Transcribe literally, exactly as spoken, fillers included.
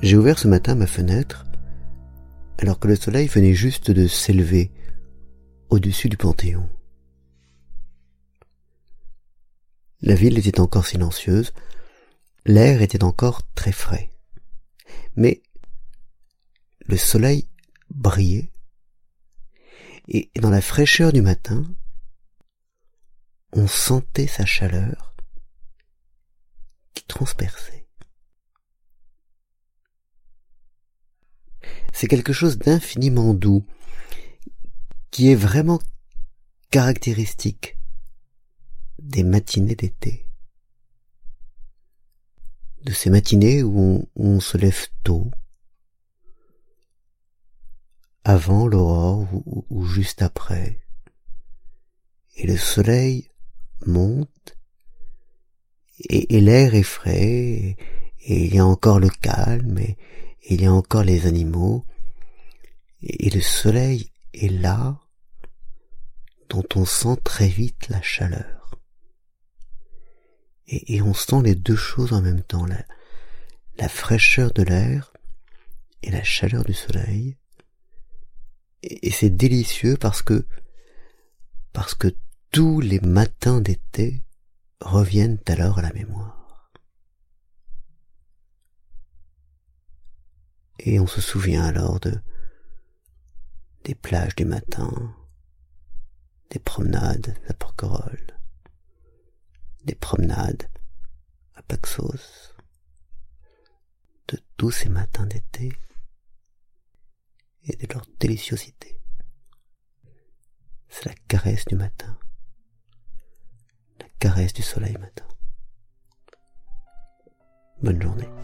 J'ai ouvert ce matin ma fenêtre alors que le soleil venait juste de s'élever au-dessus du Panthéon. La ville était encore silencieuse, l'air était encore très frais. Mais le soleil brillait, et dans la fraîcheur du matin, on sentait sa chaleur qui transperçait. C'est quelque chose d'infiniment doux, qui est vraiment caractéristique des matinées d'été. De ces matinées où on, où on se lève tôt, avant l'aurore ou, ou juste après, et le soleil monte, et, et l'air est frais, et, et il y a encore le calme, et, et il y a encore les animaux, et, et le soleil est là, dont on sent très vite la chaleur. Et, et on sent les deux choses en même temps, la, la fraîcheur de l'air et la chaleur du soleil. Et, et c'est délicieux parce que, parce que tous les matins d'été reviennent alors à la mémoire. Et on se souvient alors de, des plages du matin, des promenades à Porquerolles, des promenades à Paxos, de tous ces matins d'été et de leur déliciosité. C'est la caresse du matin, la caresse du soleil matin. Bonne journée.